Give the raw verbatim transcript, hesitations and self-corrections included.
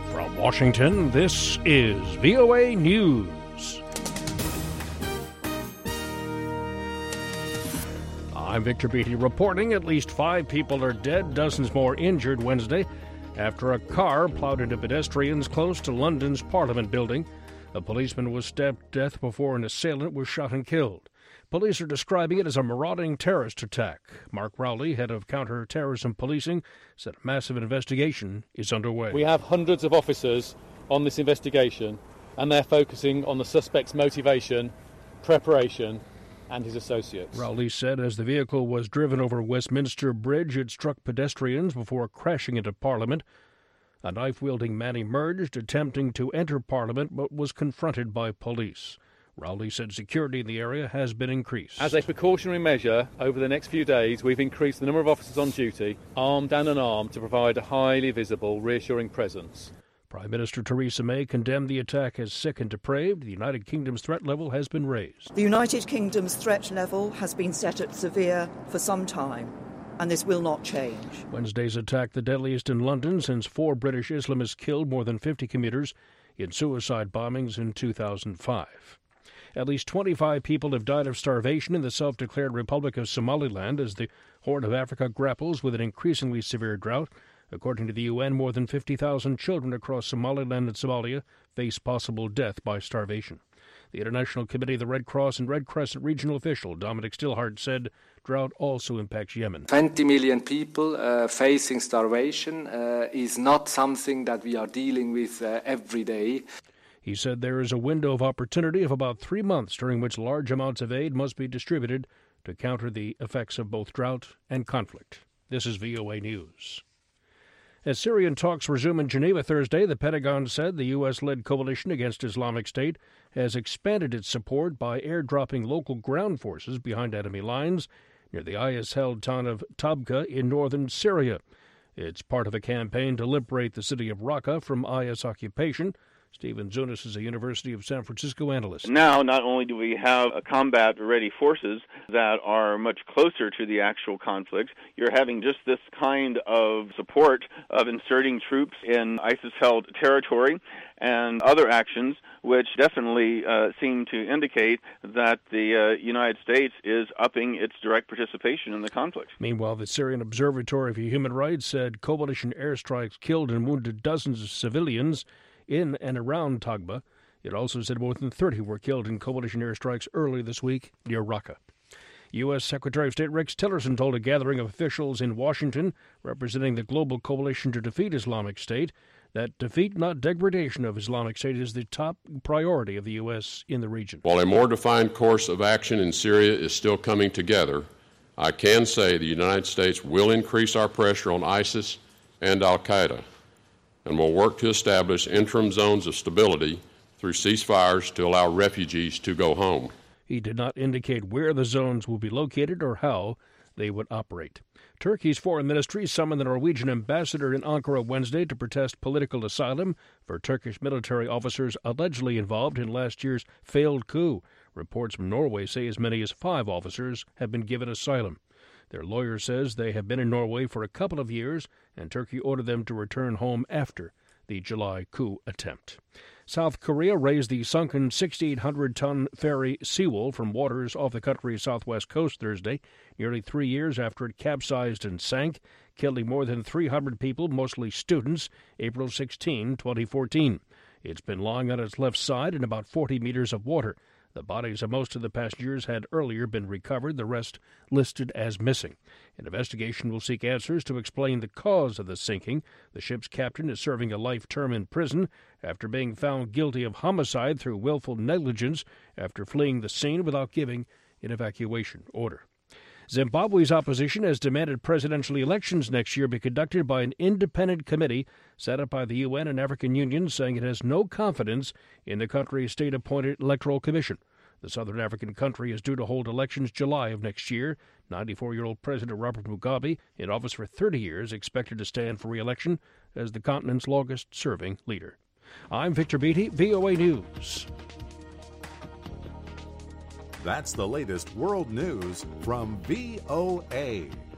From Washington, this is V O A News. I'm Victor Beatty reporting at least five people are dead, dozens more injured Wednesday after a car plowed into pedestrians close to London's Parliament building. A policeman was stabbed to death before an assailant was shot and killed. Police are describing it as a marauding terrorist attack. Mark Rowley, head of counter-terrorism policing, said a massive investigation is underway. We have hundreds of officers on this investigation, and they're focusing on the suspect's motivation, preparation, and his associates. Rowley said as the vehicle was driven over Westminster Bridge, it struck pedestrians before crashing into Parliament. A knife-wielding man emerged, attempting to enter Parliament, but was confronted by police. Rowley said security in the area has been increased. As a precautionary measure, over the next few days, we've increased the number of officers on duty, armed and unarmed, to provide a highly visible, reassuring presence. Prime Minister Theresa May condemned the attack as sick and depraved. The United Kingdom's threat level has been raised. The United Kingdom's threat level has been set at severe for some time, and this will not change. Wednesday's attack, the deadliest in London since four British Islamists killed more than fifty commuters in suicide bombings in two thousand five. At least twenty-five people have died of starvation in the self-declared Republic of Somaliland as the Horn of Africa grapples with an increasingly severe drought. According to the U N, more than fifty thousand children across Somaliland and Somalia face possible death by starvation. The International Committee of the Red Cross and Red Crescent regional official Dominic Stillhart said drought also impacts Yemen. twenty million people uh, facing starvation uh, is not something that we are dealing with uh, every day. He said there is a window of opportunity of about three months during which large amounts of aid must be distributed to counter the effects of both drought and conflict. This is V O A News. As Syrian talks resume in Geneva Thursday, the Pentagon said the U S-led coalition against Islamic State has expanded its support by airdropping local ground forces behind enemy lines near the I S-held town of Tabqa in northern Syria. It's part of a campaign to liberate the city of Raqqa from I S occupation. Stephen Zunis is a University of San Francisco analyst. Now, not only do we have a combat-ready forces that are much closer to the actual conflict, you're having just this kind of support of inserting troops in ISIS-held territory and other actions which definitely uh, seem to indicate that the uh, United States is upping its direct participation in the conflict. Meanwhile, the Syrian Observatory for Human Rights said coalition airstrikes killed and wounded dozens of civilians in and around Tabqa. It also said more than thirty were killed in coalition airstrikes early this week near Raqqa. U S. Secretary of State Rex Tillerson told a gathering of officials in Washington representing the global coalition to defeat Islamic State that defeat, not degradation, of Islamic State is the top priority of the U S in the region. While a more defined course of action in Syria is still coming together, I can say the United States will increase our pressure on ISIS and al-Qaeda and will work to establish interim zones of stability through ceasefires to allow refugees to go home. He did not indicate where the zones will be located or how they would operate. Turkey's foreign ministry summoned the Norwegian ambassador in Ankara Wednesday to protest political asylum for Turkish military officers allegedly involved in last year's failed coup. Reports from Norway say as many as five officers have been given asylum. Their lawyer says they have been in Norway for a couple of years, and Turkey ordered them to return home after the July coup attempt. South Korea raised the sunken six thousand eight hundred ton ferry Seawolf from waters off the country's southwest coast Thursday, nearly three years after it capsized and sank, killing more than three hundred people, mostly students, April sixteenth, twenty fourteen. It's been lying on its left side in about forty meters of water. The bodies of most of the passengers had earlier been recovered, the rest listed as missing. An investigation will seek answers to explain the cause of the sinking. The ship's captain is serving a life term in prison after being found guilty of homicide through willful negligence after fleeing the scene without giving an evacuation order. Zimbabwe's opposition has demanded presidential elections next year be conducted by an independent committee set up by the U N and African Union, saying it has no confidence in the country's state-appointed electoral commission. The southern African country is due to hold elections July of next year. ninety-four-year-old President Robert Mugabe, in office for thirty years, expected to stand for re-election as the continent's longest-serving leader. I'm Victor Beatty, V O A News. That's the latest world news from V O A.